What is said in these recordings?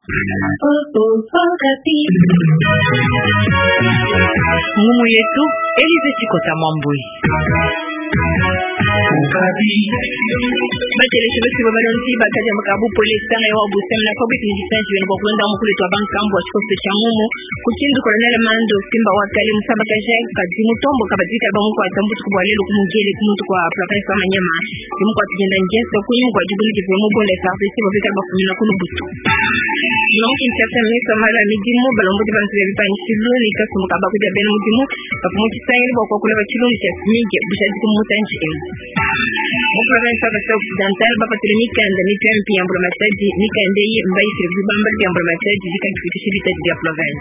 Mumu yetu Elize Chikota Mwambui. Bateleshe basi babalonzi bakaja makabu polisi na wa busema na public njisanji wenu kwa kuenda mkule twa bankambo chikosi cha mumu kuchindu Colonel Mando Simba wakali msamba kaje kazi mutombo kabadika ba mko atambutu kwa lelo kumugele kumuntu kwa province ya Manyema mko atugenda njenso kuyimu kwa jibuli kivemo bonde service bobika ba kumina kulubutu Nonki nchasa mesa mara midimu balombote bantu ya bipa nchilu ni kasu mkaba kuja bena mudimu papamuchi sayari kwa kule bachilu ni chasi mingi bushadi kumuta nchi Province of Occidental bapatele mikanda mitempi ya mbulamachaji mikandeye mbayi sirvi bambali ya mbulamachaji zika kifutishirita ya province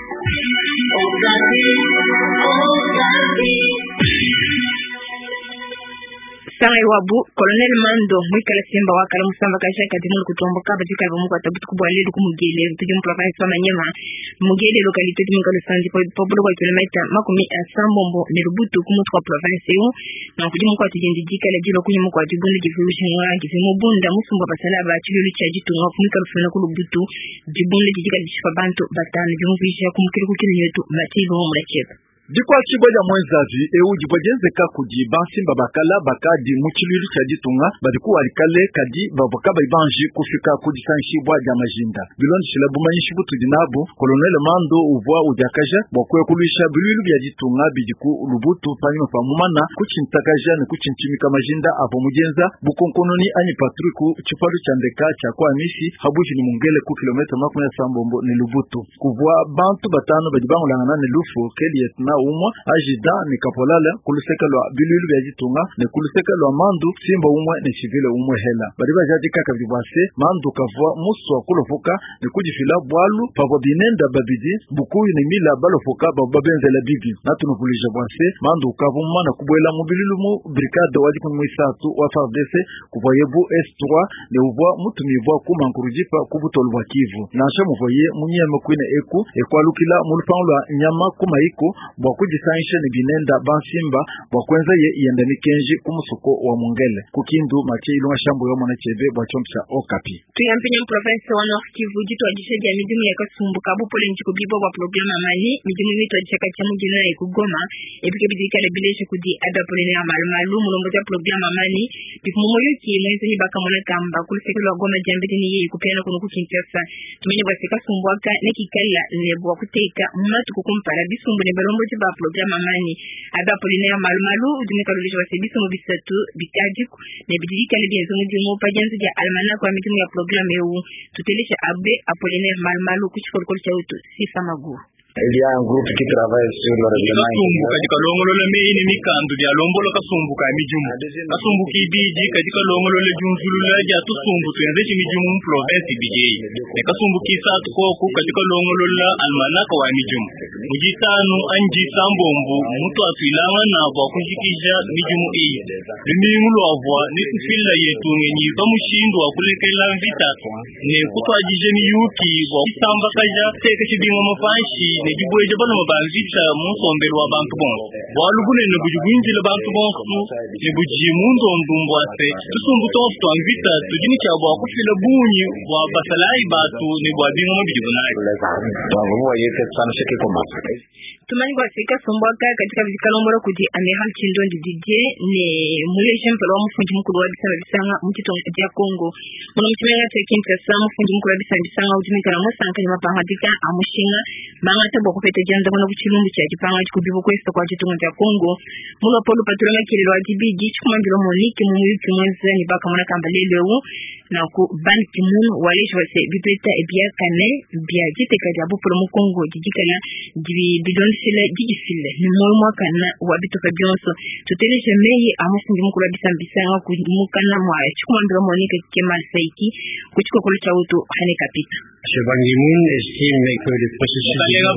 Sangai wabu Colonel Mando mwikala Simba wakala musamba kasha kadimulu kutomboka badika bamu kwa tabutu kubwa lelu kumugele tujum province wa Manyema mugele localité tumikalo sanji populo kwa kilomita makumi asambombo ni Lubutu kumutu kwa province yu na kujimu kwa tujendijika la jilo kunyimu kwa jibundi jifurushi mwa jifumu bunda musumba pasalaba chilulu cha jitu nga kumikalo funa kulubutu jibundi jijika jishifa bantu batani jumvisha kumukiri kukini yetu mativu mulachepa Dikwa chiboja mwenzazi jibojenze kakudi Bansimba bakala bakadi muchiluli cha ditunga badikuwa alikale kadi babakaba ibanji kufika kudisanshi bwa jamajinda bilondi shilabumanyishi butu dinabu Colonel Mando uvwa ujakaja bokwe kulisha bilulu bya ditunga bidiku Lubutu panyo pamumana kuchintakaja ni kuchinchimika majinda avo mujenza bukonkononi ani patriku chipalu chandeka cha kwa misi habuji ni mungele ku kilomita makumi sambombo ni Lubutu kuvwa bantu batano badibangu langana ni lufu Keliet na umwa ajida ni kapolala kuluseka lwa bilulu bya ditunga ne kuluseka lwa Mandu Simba umwe ne civile umwe hela badiba jadi kaka bibase Mandu kavwa muswa kulofoka ne kujifila bwalu pavo binenda babidi bukuyu ne mila balofoka babenzela bibi natunu kulija bwase Mandu kavuma na kubwela mobililu mu brigade wadi kumwisatu wa FARDC kuvoyebu S3 ne uvwa mutumibwa kumankurujipa kubutolwa Kivu na shamuvoye munyeme kwine eku ekwalukila mulupangwa nyama kumaiko bwakujisanisha ni binenda Bansimba bwakwenza ye yendani kenji kumusuko wa mungele kukindu mache ilunga shambu yo mwana chebe bwachomsha Okapi tuyampinya province wa North Kivu jitu ajishaji ya midimu ya kasumbuka bupole nchikubibo wa programa mani midimu mitu ajishaka cha mjina ya kugoma epike bidika lebileshe kudi ada polene ya malumalu mulomboja programa mani pikumomo yuki mwezi ni baka mwana kamba kulisekelo wa goma jambidi ni ye kupiana kunuku kinchasa tumene bwaseka sumbuaka nekikala nebo wakuteka mmatu kukumpara bisumbu ne balombo ba programa mani ada polina malumalu udumika lulisha wasebiso mu bisatu bitajiku ne bidilika le bienzo mu dimo pajanzu ya almana kwa mitimu ya programa eu tutelesha abe apolina malumalu kuchikolkol cha utu sifa magu Il y a un groupe qui travaille sur le règlement. Katika longolo le mei ni mikandu ya lombolo kasumbu ka mijumu. Kasumbu kibiji katika longolo le junzulu la ya tusumbu tuenzeshi mijumu province bigei. Ne kasumbu kisatu koku katika longolo la almanaka wa mijumu. Mujitanu anji sambombu mutu atwilanga na bwa kunjikija mijumu ei. Limimu lwavwa ni kufila yetu ngenyi pamushindu wa kulekela vita. Ne kutwajije ni yuki bwa kisamba kaja teke chibingo mafanshi ne jibweje bana mabanzita musombero wa bantu bon walugune ne bujubinjile bantu bon ne buji munzo ndumbwase tusumbu tonto anvita tujini cha bwa kufila bunyi bwa basalai batu ne bwa bingo mabijibunai vous voyez que ça ne fait que commencer. Tumani kwa sika sombwaka katika vizikalombolo kudi Amiral Chindondi Didier ne mule jempelo wa mfunji mkulu wa bisanga bisanga mchitonga dia Kongo muna mchimenga tekinta sa mfunji mkulu wa bisanga bisanga utumika na mwasa nkani mapangadika amushinga manga tabo kupete janda muna kuchilumbu cha jipanga chikubibu kwesta kwa chitonga dia Kongo muna polu patulanga kilelo wa jibigi chukumandilo moniki mumuyuki mwenza ni baka muna kambalele u na ku banki munu waleshi wase bipeta ebia kane bia jiteka jabu polo mkongo jijikala bidon sila jijifile ni mwe mwaka na wabitoka bionso tuteleshe meyi amufungi mkula bisambisanga kumukana mwaya chukumandilo moniki kema saiki kuchiko kulu cha utu hane kapita Ban Ki-moon estime que le processus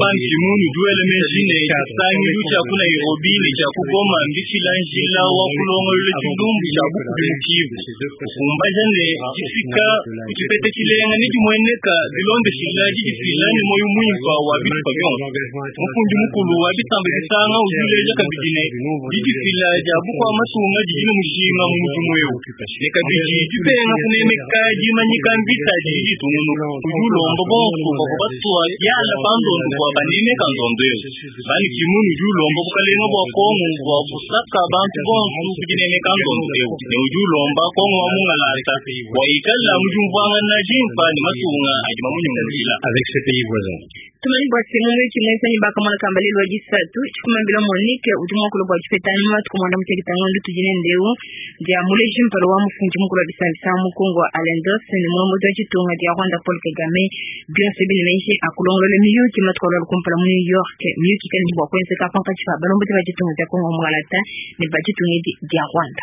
banki munu duele mejine sangi lucha kuna Nairobi ni cha kugoma mbichi lanjila wa kulongole chidumbu cha bukubimukivu umbajane kifika kipete chilenga ni jumweneka bilombe shilaji jifilani moyu mwimfa wa bitu pavyon mfundi mukulu wa bitambe bisanga ujuleja kabidine jifilani abuko amasunga jijine mushima mumutumweo neka biji jipenga kunemeka jimanyika mbita jiji tumunu ujulombo bonsu bakubatwa yala pandondo kwa banime kanzondeo bani kimunu ujulombo bukalenga bwa kongo bwa busaka bantu bonsu kujineme kanzondeo ne ujulomba kongo wa mungalata wa ikala mjumvanga na jimpa ni masunga ajimamunyu mwila avec ces pays voisins. Tumani bwa simu chimwesa ni baka mwana kambali lwa jisatu chikumambila Monique utumwa kulo bwa chipetani matu kumanda mchekitangondo tujine ndeu dia mule jimpalo wa mfunji mkulu wa bisambisa mkongo wa Alendos ni mwomozi wa chitunga dia Rwanda Paul Kagame Beyonce Benimeishi akulongolole miyuki matukola lukumpala mu New York miyuki kani bwa kwense kapanka chifa balombozi wa chitunga dia Kongo mwangalata ni bachitunga dia Rwanda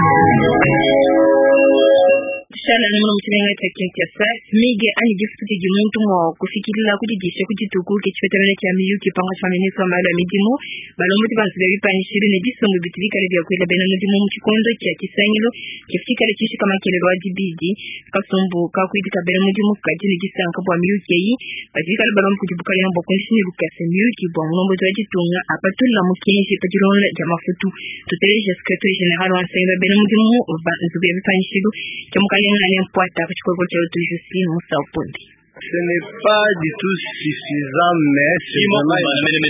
Shala ni mwana mchimenga cha Smige ani jifuti jimuntu mwa kufikilila kujijisha kujituku kichwetamene cha miyuki panga cha ministro wa maalo ya midimu balombozi bansu bya bipanishiri ne disongo bitivika le bya kwela bena mudimu mchikondo cha kisangilo kifikika le chishi kama kelelo wa dibidi kasumbu kakuidika bena mudimu kajini jisanka bwa miyuki yi bativika le balombo kujibuka le nambo kondishini lukase miyuki bwa mnombozi wa jitunga apatula mukenji patironla jamafutu tuteleje sekretari general wa nsayila bena mudimu bansu bya bipanishiri kemukale ngani mpwata kuchikoko cha utujusi Musa Upundi. Ce n'est pas du tout suffisant, mais c'est vraiment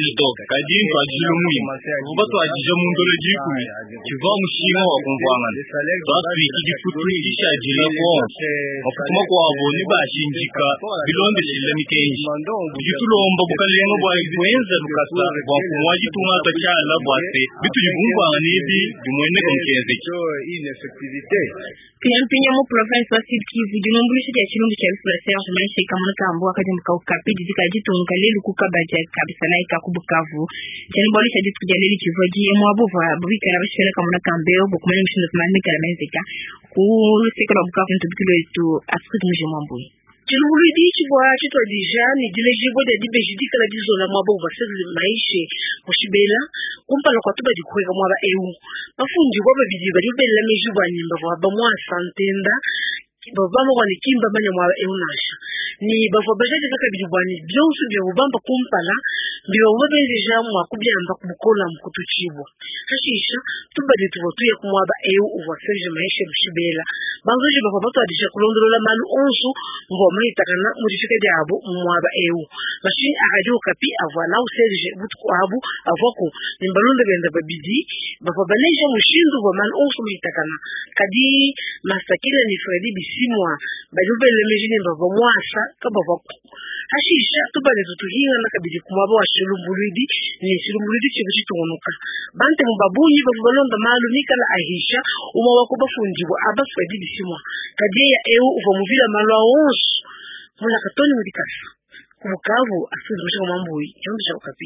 kadin kwa jilumui ubatu ajija mundole jiku kiva mushima wa kumvanga basi ikifutu isha jile kwa mafutuma kwa aboni bashinjika bilonde shilami kenji ujitulomba bukalengo bwa ibwenza lukasa bwa kumwaji tunga tachala bwase bitu jibungwa nibi jumwene kumkenze ineffectivité. Kiampinya mu province wa Sud Kivu jumumbulisha ya chilungu cha Elfu la Serge maisha ikamuna kambu wakati mkaukapi jizika jitunga lelu kukabaja kabisa na ikakubukavu chanibalisha jitu kujalili chivoji ya mwabuva bubika na bashikana kamuna kambeo bukumani mshindo kumani kalamenzika kulusika la bukavu ntubikilo yetu asikuti mjimwambui Chilumulidi chibwa chitwa dija ni dilejibo de dibejidika la dizo la mwaba uvasezi maishe mushibela kumpala kwa tuba dikweka mwaba EU mafunji waba bidiba libela mejibwa nimba waba mwa santenda bavamo kwani kimba manya mwaba EU nasha ni bavabajaji kaka bidibwani byonsu bya bubamba kumpala biba wabenjeja mwa kubyamba kubukola mkutuchibwa hashisha tuba dituvotuya kumwaba EU uvasezi maishe mushibela banzoji bavabato adisha kulondolola malu onsu ngoma itakana mudifika diabo mwaba EU machine akajo kapi avana useje butu abu avoko nimbalonde benda babidi bavabaleja mushindu wa malu onsu itakana kadi masakila ni Fredi bisimwa bajubele mejini bavamwasa kabavako hashisha tubale tutuhinga nakabidi kumwaba wa shulumbulidi ni shulumbulidi chibuchitunuka bante mubabunyi bavubalonda malu nikala ahisha uma wako bafundiwa aba Fredi bisimwa kadi ya EU uvamuvila malu onsu mula katoni mudikasa kubukavu afundu mshaka mambui yombi cha ukapi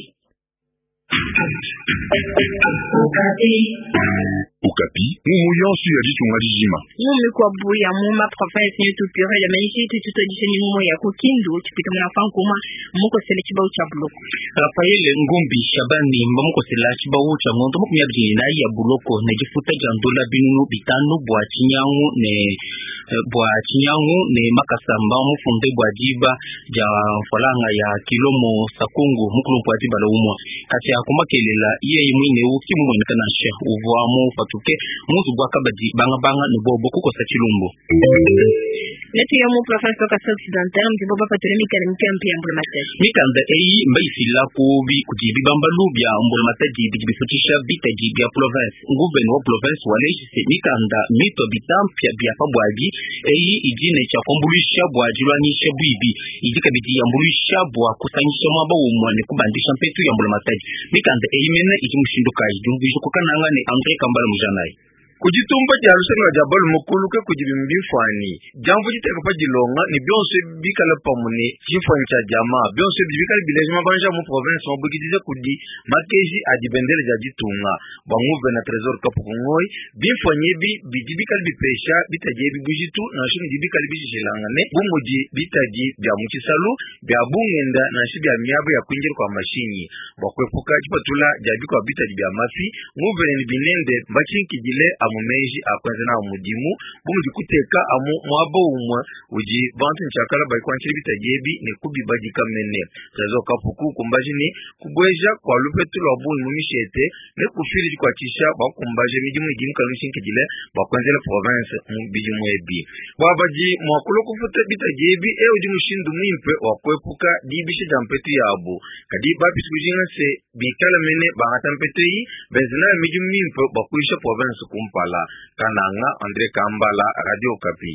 Ukapi, muyonsu ya jitunga jijima. Mume kwa buya muma province yetu pure ya maishi tutudiseni mumo ya kukindu chipita mnafanga kuma muko sele chibau cha buloko. Rafael Ngombi Shabani mbamuko sele chibau cha ngondo mukumya bjina ya buloko na jifuta jandola binu bitano bwa chinyangu ne makasamba mufunde bwa jiba ja falanga ya kilomo sakungu mukulu bwa jiba la umwa kati ya kumakelela iye imwine ukimu mwenekana she uvuamu fatuke muzu bwa kabadi banga nubobo kuko sa chilumbo Netu ya mu province wa Kasai Occidental mjiboba patore mikampi ya mbulmataji mikanda eyi mbaisila kujibi bamba lubya mbulmataji bijibifutisha bitaji bya province nguveni wa province walejise mikanda mito bitampya bya pabwaji eyi ijine cha kumbulisha bwaji lwanisha bwibi ijika biti ya mbulisha bwa kusanyisha mwaba umwane kubandisha mpetu ya mbulmataji mikanda eyi mena ijimushinduka ijumvisho kukananga ne Andre Kambala Mujanai kujitumba ja lusanga ja bal mukulu ke kujibimbi fani jambo jiteka pa jilonga ni byonse bikala pamune jifani cha jama byonse bikala bilejima banja mu province obugidije kudi makeji adibendele ja jitunga banguve na trésor kapungoi bifanye bidibikala bipesha bitaje bibujitu na shini dibikala bijilangane bumuji bitaji bya mukisalu bya bungenda na shi bya myabo ya kwinjira kwa mashini bakwepuka jipatula jabi kwa bitaji bya mafi nguve ni binende bachinkijile amumeji akwanze na umudimu bumuji kuteka amu mwabo umwe uji bantu nchakala baikwanchiri bitajebi ne kubi baji kamene trésor kapuku kumbajini kubweja kwa lupetu lwa buni mumishete ne kufiri kwa kisha bakumbaje midimu idimu kalushinkijile bakwanze la province bidimu ebi wabaji mwakulo kufuta bitajebi uji mushindu mwimpe wakwepuka dibishe jampetu yabo kadi babisi kujinga se bikala mene bangatampetu yi benzina midimu mwimpe bakuisha province kumpala Kananga André Kambala Radio Kapi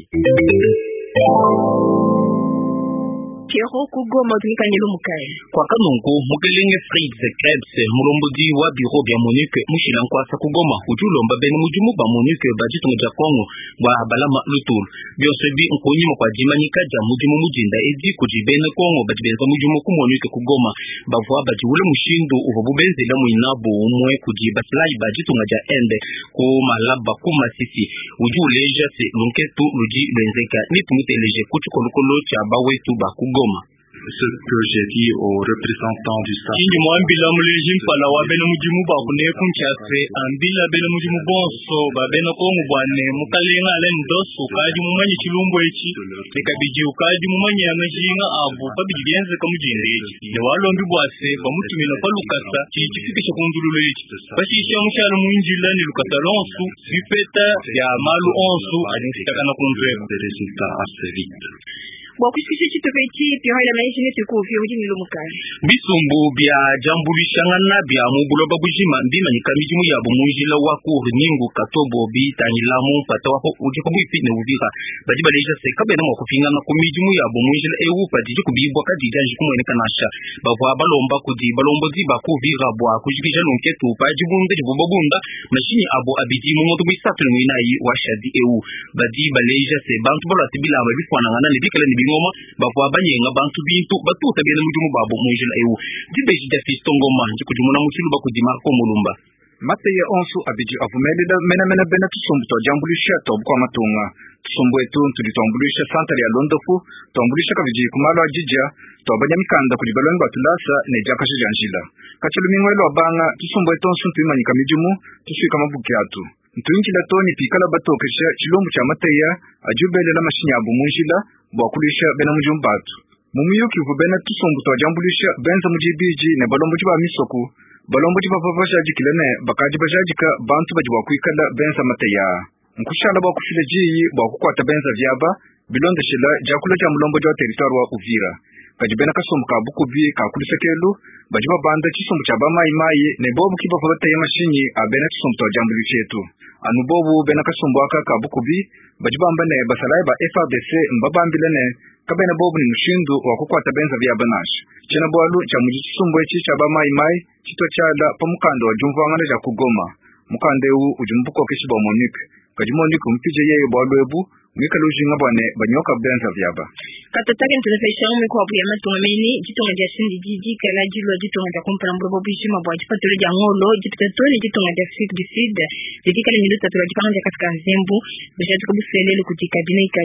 Kero kugoma tunikanyelo mukai kwa kanongo mukelenge Fritz Krebs mulombodi wa biro bya Monique mushilanko asa kugoma ujulomba bene mujumu ba Monique bajitunga ja Kongo wa balama lutul byose bi nkonyima kwa jimanyika ja mujumu mujinda edi kujibene Kongo bajibenza mujumu ku Monique kugoma bavwa bajiwule mushindu uvububenze la muinabo umwe kujiba slide bajitunga ja ende ko malaba ku masisi ujuleja se lunketu luji lenzeka ni tumuteleje kuchukolokolo cha bawetu bakugo ce que j'ai dit aux représentants du staff. Ingi mwambila mulejim pala wa bena mujimu ba kune kunchase ambila bena mujimu bonso ba bena kongu bwane mukalenga ale ndoso kaji mumanyi chilumbo echi nekabiji ukaji mumanyi amejinga abu babiji bienze kamujinde echi ne walombi bwase bamutumina kwa lukasa chichifikisha kundululo echi bashisha mushalo mwinjila ni lukasa lonsu sipeta ya malu onsu adinsitakana kunzweba des résultats assez vite. Wakushikisha chitopeti pia hala maisha yetu kufi ujini lumukari bisumbu bya jambulishangana bya mubulo babujima mbima nikamijimu yabo munjila wako ningu katobo bitanyilamu patawapo ujiko bwipine uvika badiba leja se kabena mwakufingana kumijimu yabo munjila ewu padiji kubibwa kadija njikumwene kanasha bavwa balomba kudi balombo ziba kuvira bwa kujikisha lunketu pajibunde jibubabunda mashini abo abidi mumoto bisatu mwinayi washadi ewu badiba leja se bantu bala tibila mabifwana ngana nibikala ngoma bavwa banyenga bantu bintu batuta bene mujumu babo munjila ewu dibeji da fistongoma njikujumuna musilu bakudima ko mulumba Mateye onsu abiji avumelida mena bena tusumbu to jambulisha to kwa matunga tusumbu etu tulitombulisha santa ya londofu tombulisha kabiji kumalo ajija to abanyamikanda kujibaloni batulasa ne jakasha janjila kachalumingwelo abanga tusumbu etu onsu tuyimanyika mijumu tusika mabuki atu ntuinjila toni pikala batokesha chilombu cha mateya ajubele la mashinyabu munjila bwakulisha bena mujumbatu mumuyuki vubena tusumbu to jambulisha benza mujibiji ne balombo jiba misoku balombo jiba vavashaji kilene bakaji bajajika bantu bajiwa kuikala benza mateya nkushala bwakufile jiyi bwakukwata benza vyaba bilonde shila jakula cha mulombo jwa territoire wa Uvira kajibena kasumbu ka bukubi kakulisekelu bajiba banda chisumbu cha bamayi ne bobu kiba vabateye mashinyi abena chisumbu to jambulisha yetu anu bobu bena kasumbu aka ka bukubi bajiba mbane basalai ba FARDC mbabambilene kabena bobu ni mushindu wa kukwata benza vya banash chena bwalu cha mujisumbu echi cha bamayi chito chala pamukando wa jumvangana ja kugoma mukandeu ujumbuko kishiba Monique kajimonique umpije yeye bwalu ebu mwikaluji ngabane banyoka benza vyaba katatake ntulefesha umiko wapu ya matunga meni jitonga ja sindi jiji kala jilo jitonga ja kumpala mbulobo bishima bwa jipatole ja ngolo jipitatole jitonga ja Afrique du Sud jikikale miluta tula jipanga ja katika nzembu bishatu kubuselele kutika dina ika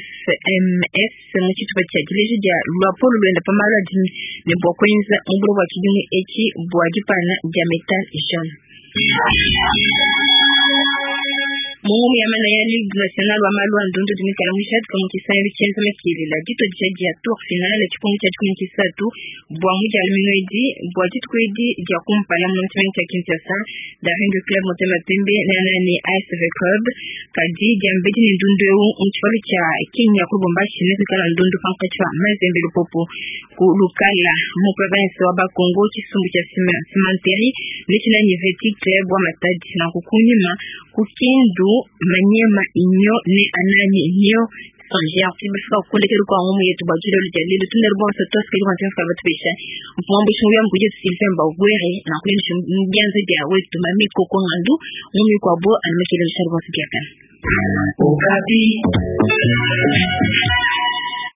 GFMS mchitu patia jileji ja luapolo luenda pamala jini ne bwa kwenza mbulobo wa kijuni echi bwa jipana ja metal jean Mungu ya mana ya Ligue Nationale wa malu andundu dimikala mwishat kama kisayari chenza mekili la jito jaji ya tour final la kipungu cha chukuni kisatu bwa mwija aluminoidi bwa jitu kwedi ja kumpala mnamtimani cha Kinshasa da Ringo Club Motema Pembe na nani ASV Club kadi jambeji ni ndundu yu mchifali cha Kenya kubombashi nezi kala ndundu pankachwa mazembe lupopo kulukala mu province wa Bakongo chisumbu cha simanteri nechina nyevetite bwa matadi na kukunyima kukindu Manyema inyo ne anani inyo sanjia tibifika kundekera kwa ngumu yetu bajira lijadili tunerbo sa toska kwa tena kwa batbisha mpombo shungu ya mkuje Sylvain Bagwere na kunisha mbianza dia wetu mami koko ngandu ngumi kwa bo alimekele sharwa sikiakan Okapi